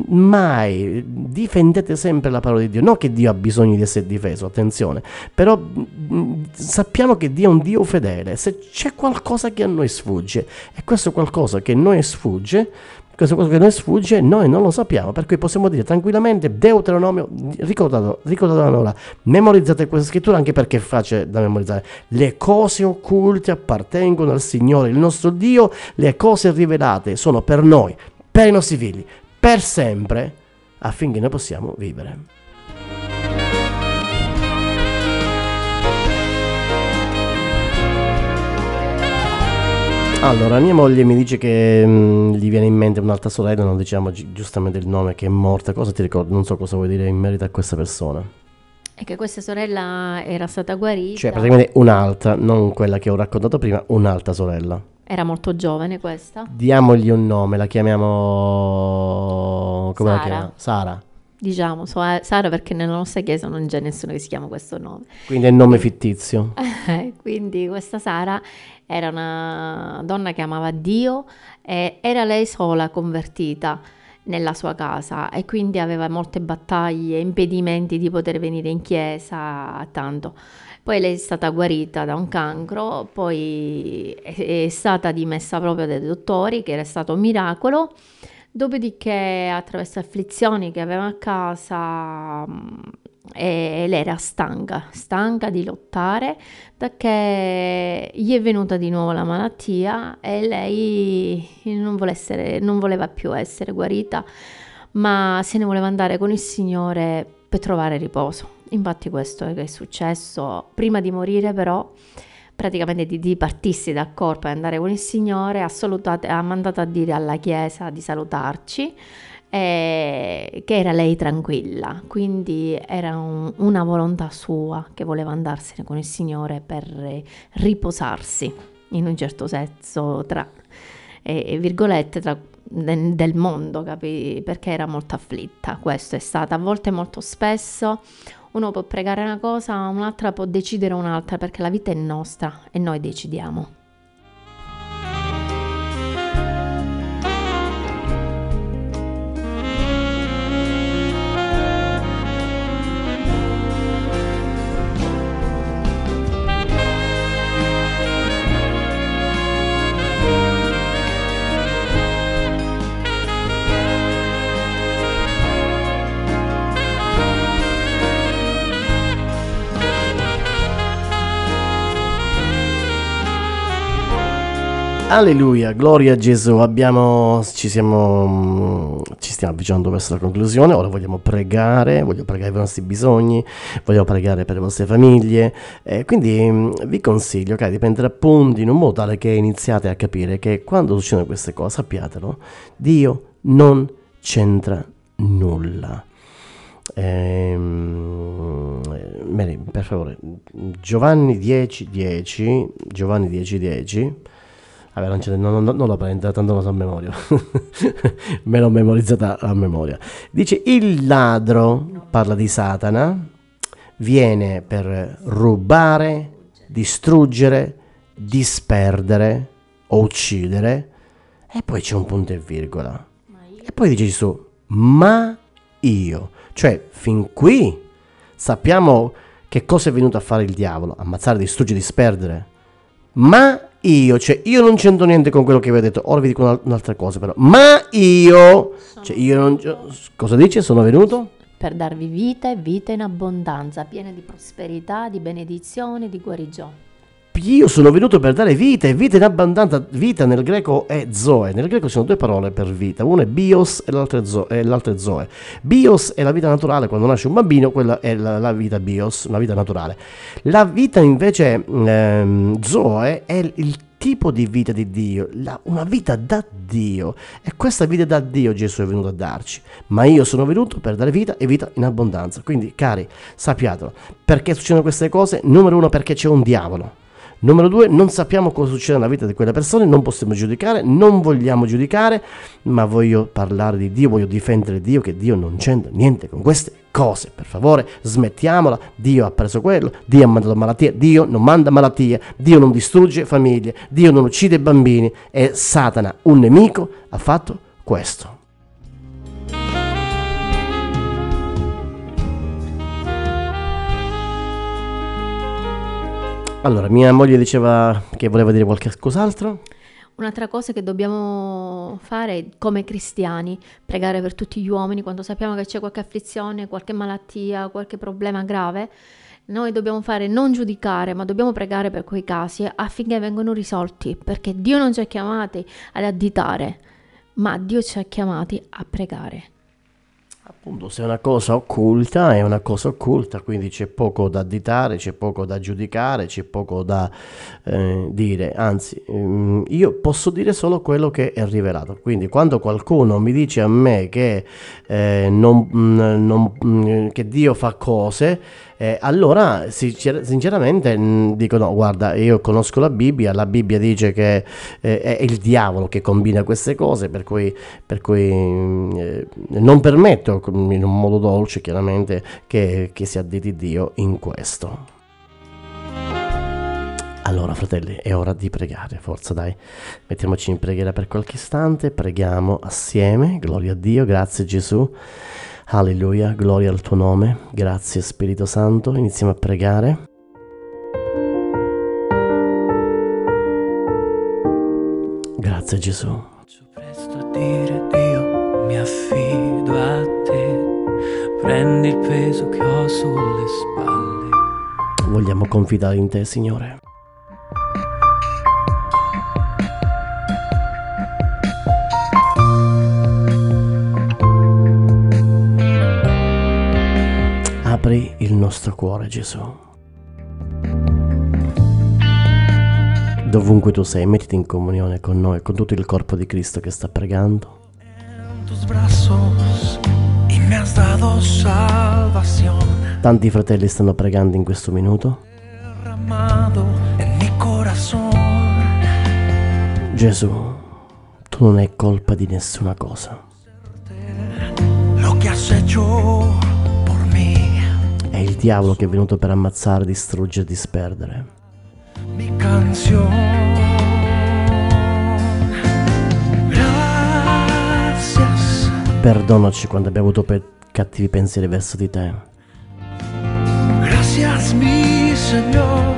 mai difendete sempre la parola di Dio, non che Dio ha bisogno di essere difeso, attenzione, però mh, sappiamo che Dio è un Dio fedele. Se c'è qualcosa che a noi sfugge e questo qualcosa che a noi sfugge, questo cosa che noi sfugge, noi non lo sappiamo, per cui possiamo dire tranquillamente Deuteronomio, ricordatelo, ricordatelo ora, memorizzate questa scrittura anche perché è facile da memorizzare. Le cose occulte appartengono al Signore, il nostro Dio, le cose rivelate sono per noi, per i nostri figli, per sempre, affinché noi possiamo vivere. Allora, mia moglie mi dice che mh, gli viene in mente un'altra sorella, non diciamo gi- giustamente il nome, che è morta. Cosa ti ricordi? Non so cosa vuoi dire in merito a questa persona. E che questa sorella era stata guarita. Cioè, praticamente un'altra, non quella che ho raccontato prima, un'altra sorella. Era molto giovane questa. Diamogli un nome, la chiamiamo... come Sara. la chiamiamo? Sara. Diciamo, so- Sara, perché nella nostra chiesa non c'è nessuno che si chiama questo nome. Quindi è nome fittizio. Quindi questa Sara era una donna che amava Dio e era lei sola convertita nella sua casa e quindi aveva molte battaglie, impedimenti di poter venire in chiesa, tanto. Poi lei è stata guarita da un cancro, poi è, è stata dimessa proprio dai dottori, che era stato un miracolo. Dopodiché, attraverso afflizioni che aveva a casa, e lei era stanca, stanca di lottare, da che gli è venuta di nuovo la malattia e lei non, vuole essere, non voleva più essere guarita, ma se ne voleva andare con il Signore per trovare riposo. Infatti questo è che è successo. Prima di morire però, praticamente di dipartirsi dal corpo e andare con il Signore, ha, salutato, ha mandato a dire alla Chiesa di salutarci, eh, che era lei tranquilla, quindi era un, una volontà sua che voleva andarsene con il Signore per eh, riposarsi, in un certo senso, tra eh, virgolette, tra, del, del mondo, capi? Perché era molto afflitta. Questo è stato, a volte molto spesso, uno può pregare una cosa, un'altra può decidere un'altra, perché la vita è nostra e noi decidiamo. Alleluia, gloria a Gesù. Abbiamo, ci siamo, ci stiamo avvicinando verso la conclusione. Ora vogliamo pregare, voglio pregare per i nostri bisogni, vogliamo pregare per le vostre famiglie. Eh, quindi mh, vi consiglio, cari, di prendere appunti in un modo tale che iniziate a capire che quando succedono queste cose, sappiatelo, Dio non c'entra nulla. Ehm, Mary, per favore, Giovanni dieci dieci, Giovanni dieci dieci. Vabbè, non, ce non, non, non la prendo, tanto lo so a memoria. Me l'ho memorizzata a memoria. Dice: il ladro, parla di Satana, viene per rubare, distruggere, disperdere o uccidere. E poi c'è un punto e virgola. E poi dice Gesù: ma io. Cioè, fin qui sappiamo che cosa è venuto a fare il diavolo: ammazzare, distruggere, disperdere. Ma io, cioè io non c'entro niente con quello che vi ho detto. Ora vi dico un'altra cosa però. Ma io, cioè io non, cosa dice? Sono venuto per darvi vita e vita in abbondanza, piena di prosperità, di benedizione, di guarigione. Io sono venuto per dare vita e vita in abbondanza. Vita nel greco è zoe. Nel greco ci sono due parole per vita. Una è bios e l'altra è, zo- e l'altra è zoe. Bios è la vita naturale, quando nasce un bambino, quella è la, la vita bios, una vita naturale. La vita invece ehm, zoe è il, il tipo di vita di Dio, la, una vita da Dio. E questa vita da Dio Gesù è venuto a darci. Ma io sono venuto per dare vita e vita in abbondanza. Quindi, cari, sappiatelo. Perché succedono queste cose? Numero uno, perché c'è un diavolo. Numero due, non sappiamo cosa succede nella vita di quelle persone, non possiamo giudicare, non vogliamo giudicare, ma voglio parlare di Dio, voglio difendere Dio, che Dio non c'entra niente con queste cose. Per favore, smettiamola. Dio ha preso quello, Dio ha mandato malattia, Dio non manda malattie, Dio non distrugge famiglie, Dio non uccide bambini, e Satana, un nemico, ha fatto questo. Allora, mia moglie diceva che voleva dire qualche cos'altro. Un'altra cosa che dobbiamo fare come cristiani, pregare per tutti gli uomini quando sappiamo che c'è qualche afflizione, qualche malattia, qualche problema grave. Noi dobbiamo fare non giudicare, ma dobbiamo pregare per quei casi affinché vengano risolti, perché Dio non ci ha chiamati ad additare, ma Dio ci ha chiamati a pregare. Appunto, se è una cosa occulta, è una cosa occulta, quindi c'è poco da additare, c'è poco da giudicare, c'è poco da eh, dire, anzi, ehm, io posso dire solo quello che è rivelato. Quindi quando qualcuno mi dice a me che, eh, non, non, che Dio fa cose, eh, allora sincer- sinceramente mh, dico no, guarda, io conosco la Bibbia, la Bibbia dice che eh, è il diavolo che combina queste cose, per cui, per cui eh, non permetto in un modo dolce chiaramente che, che si additi Dio in questo. Allora fratelli, è ora di pregare, forza dai, mettiamoci in preghiera per qualche istante, preghiamo assieme. Gloria a Dio, grazie Gesù, alleluia, gloria al tuo nome, grazie Spirito Santo. Iniziamo a pregare. Grazie Gesù. Faccio presto a dire Dio, mi affido a te, prendi il peso che ho sulle spalle. Vogliamo confidare in te, Signore. Apri il nostro cuore, Gesù. Dovunque tu sei, mettiti in comunione con noi, con tutto il corpo di Cristo che sta pregando. Tanti fratelli stanno pregando in questo minuto. Gesù, tu non hai colpa di nessuna cosa. È il diavolo che è venuto per ammazzare, distruggere, disperdere. Mi canción. Gracias. Perdonaci quando abbiamo avuto pe- cattivi pensieri verso di te. Gracias, mi Señor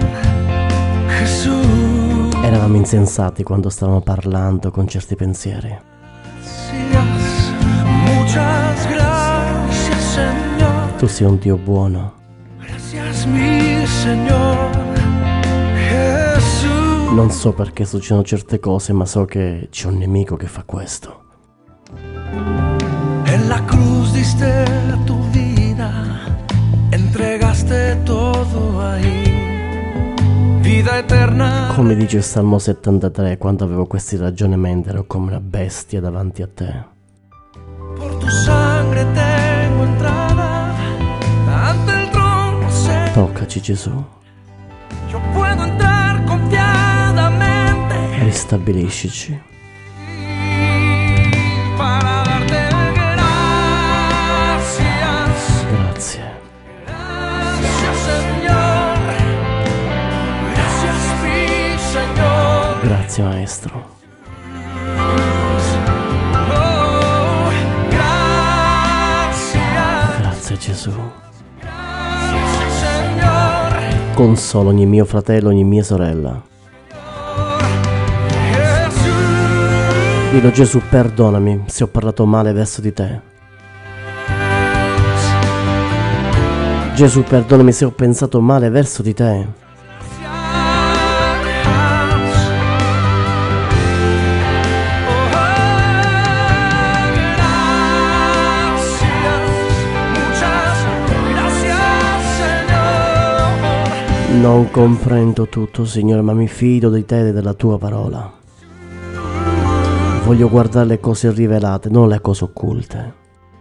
Jesús. Eravamo insensati quando stavamo parlando con certi pensieri. Gracias, muchas gracias, Señor. Tu sei un Dio buono. Gracias, mi Señor Jesús. Non so perché succedono certe cose, ma so che c'è un nemico che fa questo. En la cruz diste tu vida, entregaste todo ahí, vida eterna. Come dice il Salmo settantatré, quando avevo questi ragionamenti ero come una bestia davanti a te. Por tu sangre tengo entrada ante el trono. Toccaci, Gesù. Yo puedo entrar confiadamente. Ristabiliscici. Para darte gracias. Grazie. Gracias, Señor. Gracias, mi Señor. Grazie, Maestro. Oh, gracias. Grazie, Gesù. Gracias, Señor. Consolo ogni mio fratello, ogni mia sorella. Dillo: Gesù, perdonami se ho parlato male verso di te. Gesù, perdonami se ho pensato male verso di te. Non comprendo tutto, Signore, ma mi fido di te e della tua parola. Voglio guardare le cose rivelate, non le cose occulte.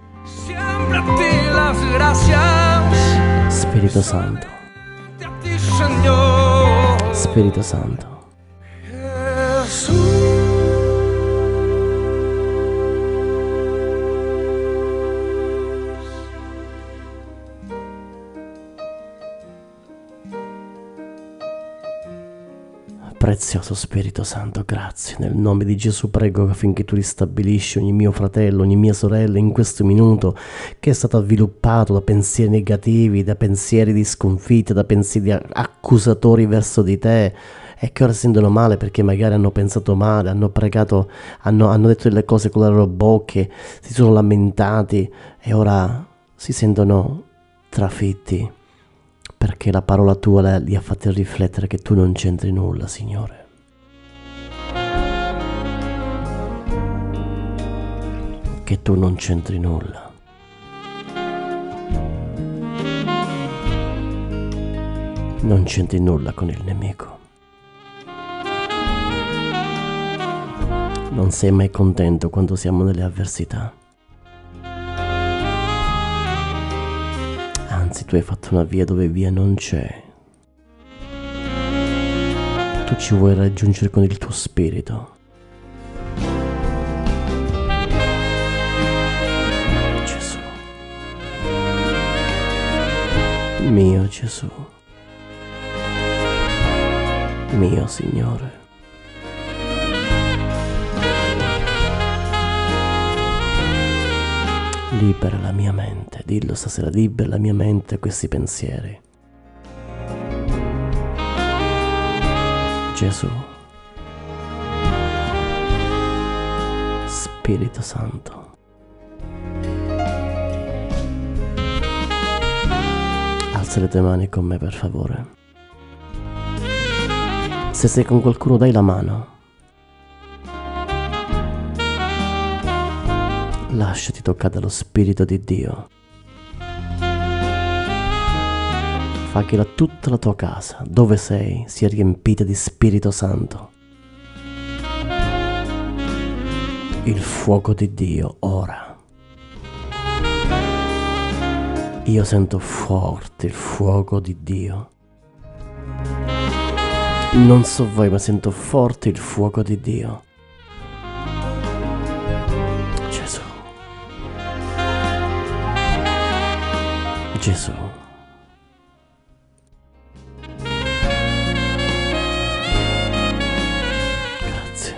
Spirito Santo. Spirito Santo. Prezioso Spirito Santo, grazie. Nel nome di Gesù prego affinché tu ristabilisci ogni mio fratello, ogni mia sorella in questo minuto che è stato avviluppato da pensieri negativi, da pensieri di sconfitta, da pensieri accusatori verso di te e che ora sentono male perché magari hanno pensato male, hanno pregato, hanno, hanno detto delle cose con le loro bocche, si sono lamentati e ora si sentono trafitti. Perché la parola tua li ha fatti riflettere che tu non c'entri nulla, Signore. Che tu non c'entri nulla. Non c'entri nulla con il nemico. Non sei mai contento quando siamo nelle avversità. Anzi, tu hai fatto una via dove via non c'è. Tu ci vuoi raggiungere con il tuo spirito. Gesù. Mio Gesù. Mio Signore. Libera la mia mente, dillo stasera, libera la mia mente questi pensieri. Gesù, Spirito Santo, alza le tue mani con me per favore. Se sei con qualcuno dai la mano. Lasciati toccare dallo Spirito di Dio. Fa che la, tutta la tua casa, dove sei, sia riempita di Spirito Santo. Il fuoco di Dio ora. Io sento forte il fuoco di Dio. Non so voi, ma sento forte il fuoco di Dio. Gesù. Grazie.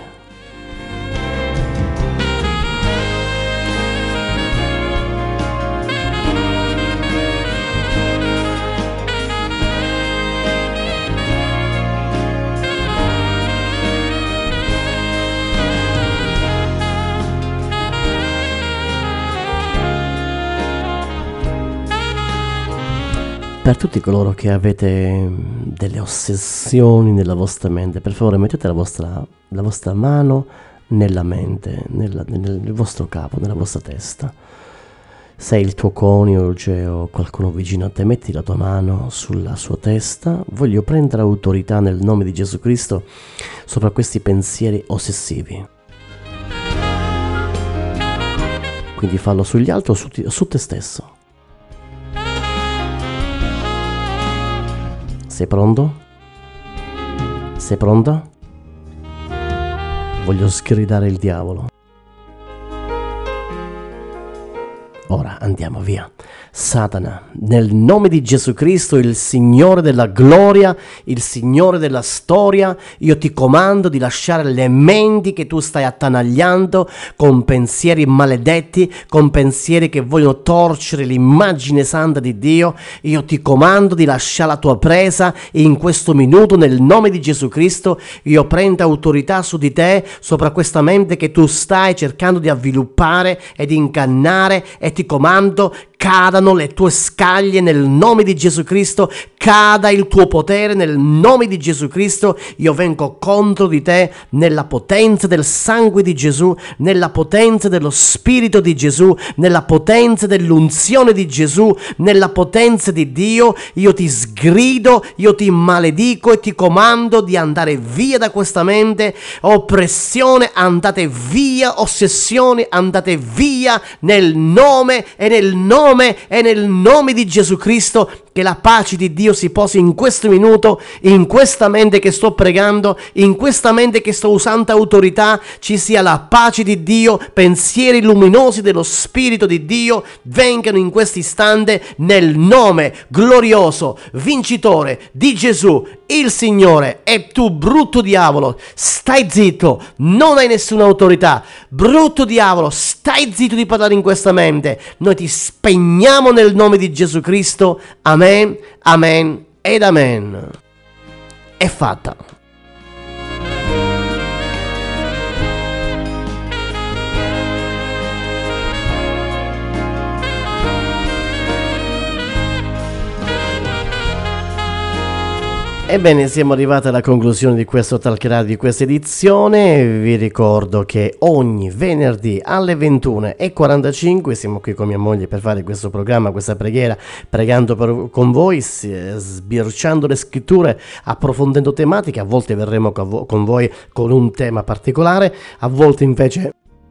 Per tutti coloro che avete delle ossessioni nella vostra mente, per favore mettete la vostra, la vostra mano nella mente, nella, nel, nel vostro capo, nella vostra testa. Se il tuo coniuge o qualcuno vicino a te, metti la tua mano sulla sua testa. Voglio prendere autorità nel nome di Gesù Cristo sopra questi pensieri ossessivi. Quindi fallo sugli altri o su, su te stesso. Sei pronto? Sei pronta? Voglio sgridare il diavolo. Ora andiamo via. Satana, nel nome di Gesù Cristo, il Signore della gloria, il Signore della storia, io ti comando di lasciare le menti che tu stai attanagliando con pensieri maledetti, con pensieri che vogliono torcere l'immagine santa di Dio. Io ti comando di lasciare la tua presa in questo minuto nel nome di Gesù Cristo. Io prendo autorità su di te, sopra questa mente che tu stai cercando di avviluppare ed ingannare, e ti comando, cadano le tue scaglie nel nome di Gesù Cristo, cada il tuo potere nel nome di Gesù Cristo. Io vengo contro di te nella potenza del sangue di Gesù, nella potenza dello Spirito di Gesù, nella potenza dell'unzione di Gesù, nella potenza di Dio. Io ti sgrido, io ti maledico e ti comando di andare via da questa mente. Oppressione, andate via. Ossessione, andate via nel nome e nel nome e nel nome di Gesù Cristo. Che la pace di Dio si posi in questo minuto, in questa mente che sto pregando, in questa mente che sto usando autorità. Ci sia la pace di Dio, pensieri luminosi dello Spirito di Dio vengano in questo istante nel nome glorioso, vincitore di Gesù, il Signore. E tu, brutto diavolo, stai zitto, non hai nessuna autorità. Brutto diavolo, stai zitto di parlare in questa mente. Noi ti spegniamo nel nome di Gesù Cristo. Amen. Amen, amen ed amen. È fatta. Ebbene, siamo arrivati alla conclusione di questo Talk Radio, di questa edizione. Vi ricordo che ogni venerdì alle ventuno e quarantacinque siamo qui con mia moglie per fare questo programma, questa preghiera, pregando per, con voi, sbirciando le scritture, approfondendo tematiche. A volte verremo con voi con un tema particolare, a volte invece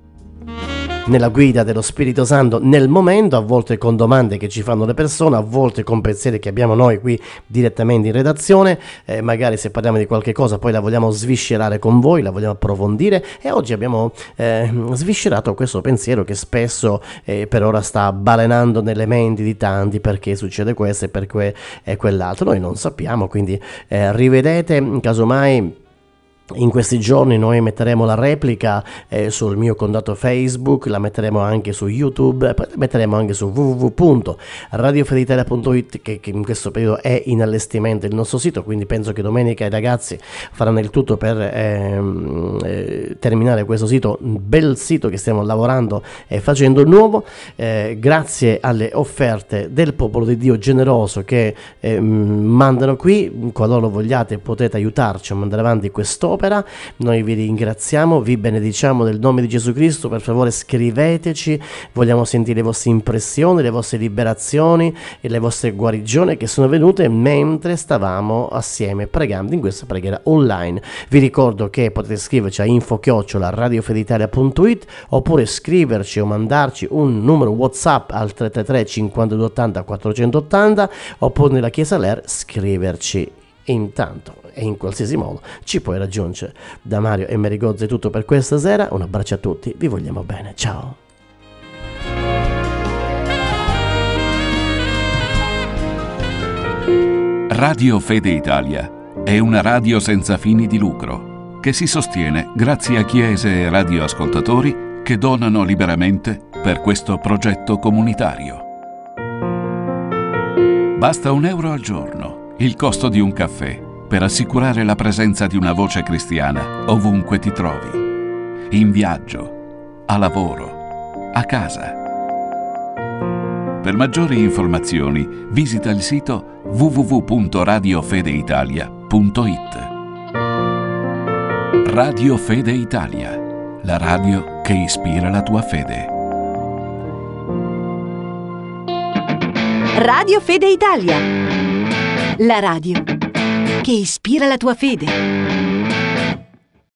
nella guida dello Spirito Santo nel momento, a volte con domande che ci fanno le persone, a volte con pensieri che abbiamo noi qui direttamente in redazione. Eh, magari se parliamo di qualche cosa poi la vogliamo sviscerare con voi, la vogliamo approfondire, e oggi abbiamo eh, sviscerato questo pensiero che spesso eh, per ora sta balenando nelle menti di tanti, perché succede questo e per que- e quell'altro. Noi non sappiamo, quindi eh, rivedete casomai. In questi giorni noi metteremo la replica eh, sul mio contatto Facebook, la metteremo anche su YouTube, poi la metteremo anche su w w w punto radio fede italia punto it, che, che in questo periodo è in allestimento il nostro sito, quindi penso che domenica i ragazzi faranno il tutto per ehm, eh, terminare questo sito, un bel sito che stiamo lavorando e facendo nuovo, eh, grazie alle offerte del popolo di Dio generoso che eh, mandano qui. Qualora vogliate potete aiutarci a mandare avanti quest'opera. Noi vi ringraziamo, vi benediciamo nel nome di Gesù Cristo. Per favore scriveteci, vogliamo sentire le vostre impressioni, le vostre liberazioni e le vostre guarigioni che sono venute mentre stavamo assieme pregando in questa preghiera online. Vi ricordo che potete scriverci a info chiocciola radio fede italia punto it, oppure scriverci o mandarci un numero WhatsApp al tre tre tre cinquantadue ottanta quattrocentottanta, oppure nella Chiesa L E R scriverci. Intanto e in qualsiasi modo ci puoi raggiungere. Da Mario e Mary Gozzi è tutto per questa sera, un abbraccio a tutti, vi vogliamo bene, ciao. Radio Fede Italia è una radio senza fini di lucro che si sostiene grazie a chiese e radioascoltatori che donano liberamente per questo progetto comunitario. Basta un euro al giorno, il costo di un caffè, per assicurare la presenza di una voce cristiana ovunque ti trovi, in viaggio, a lavoro, a casa. Per maggiori informazioni visita il sito w w w punto radio fede italia punto it. Radio Fede Italia, la radio che ispira la tua fede. Radio Fede Italia, la radio che ispira la tua fede.